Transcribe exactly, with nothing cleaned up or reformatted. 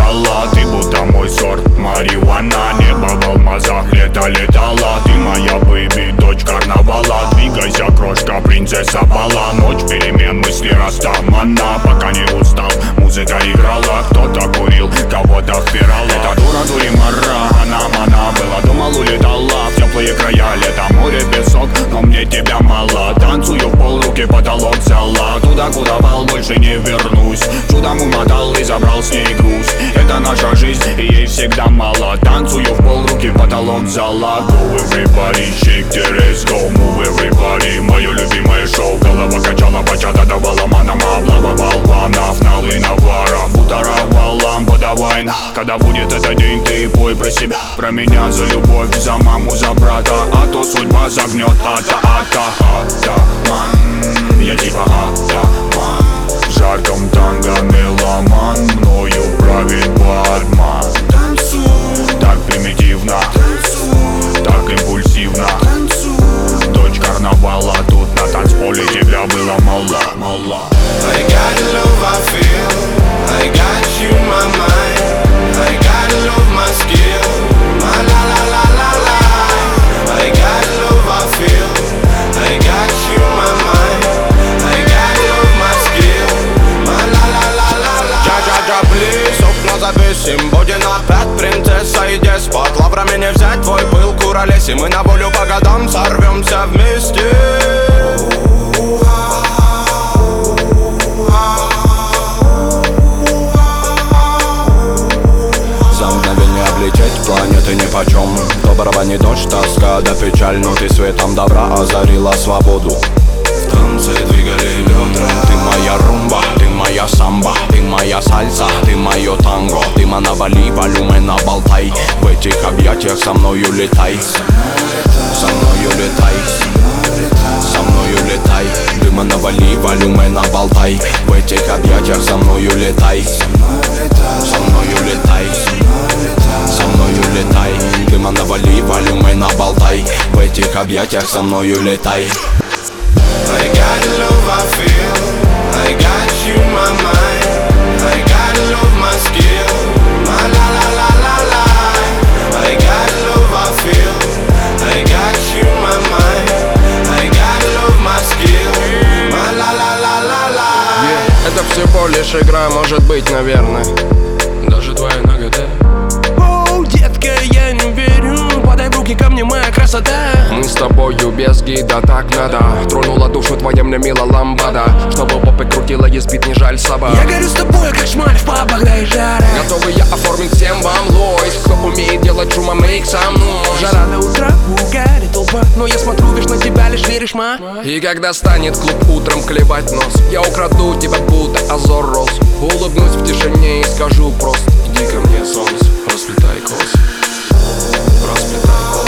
летала. Ты будто мой сорт марихуана. Небо в алмазах, лето летала. Ты моя бэйби, дочь карнавала. Двигайся, крошка, принцесса бала. Ночь перемен, мысли растамана. Пока не устал, музыка играла. Кто-то курил, кого-то впирала. Это дура, дури, мара, она мана. Была, думал, улетала в теплые края. Лето, море, песок, но мне тебя мало. Танцую в пол, руки потолок взяла. Туда, куда вал, больше не вернусь. Чудом умотал и забрал с ней груз. Это наша жизнь, и ей всегда мало. Танцую в пол, руки потолок взяла. Go everybody, shake the ass, go move everybody. Мое любимое шоу, голова качала, бачата давала манам. Облава болванов, налы навара. Бутаровал лампа, давай. Когда будет этот день, ты пой про себя. Про меня, за любовь, за маму, за брата. А то судьба загнет, ата, ата, атаман. Я типа атаман. В жарком танго меломан. Мною правит Батман. Так примитивно, так импульсивно. Дочь карнавала, тут на танцполе тебя было мало, мало. I got love, I feel. I got you, my mind. I got love, my skill. My la la la la la. I got love, I feel. I got you, my mind. I got love, my skill. My la la la la la. Джа-джа-джа, плиз, окна завесим. Будем опять принцесса и деспот. Лаврами не взять твой пыл, куролес. И мы на волю по годам сорвемся вместе. Планеты нипочем. То барабанит дождь, тоска да печаль. Но ты светом добра озарила свободу. В танце двигали бедра. Ты моя румба, ты моя самба. Ты моя сальса, ты мое танго. Ты манавали, волюмена болтай. В этих объятиях со мною летай. Со мною летай. Со мною летай. Ты манавали, волюмена болтай. В этих объятиях со мною летай. Со мною летай. Со мною летай. Дыма навали, волюмена болтай. В этих объятиях со мною летай. I got love, I feel. I got you, my mind. I got love, my skill. My la la la la la. I got love, I feel. I got you, my mind. I got love, my skill. My la la la la la. Yeah. Это всего лишь игра, может быть, наверное. Даже твоя нагота. Детка, я не верю, подай в руки ко мне, моя красота. Мы с тобою без гида, так надо. Тронула душу твоя мне мила ламбада. Чтобы попы крутила, есть бит, не жаль собак. Я горю с тобой, как шмаль в пабах, да и жара. Готовы я оформить всем вам лойс. Кто умеет делать шума, мейк со мной. Жара до утра, угарит толпа. Но я смотрю, вишь на тебя, лишь веришь, ма. И когда станет клуб утром клевать нос, я украду тебя, будто Азор Роз. Улыбнусь в тишине и скажу просто: иди ко мне, солнце, расплетай косы, расплетай косы.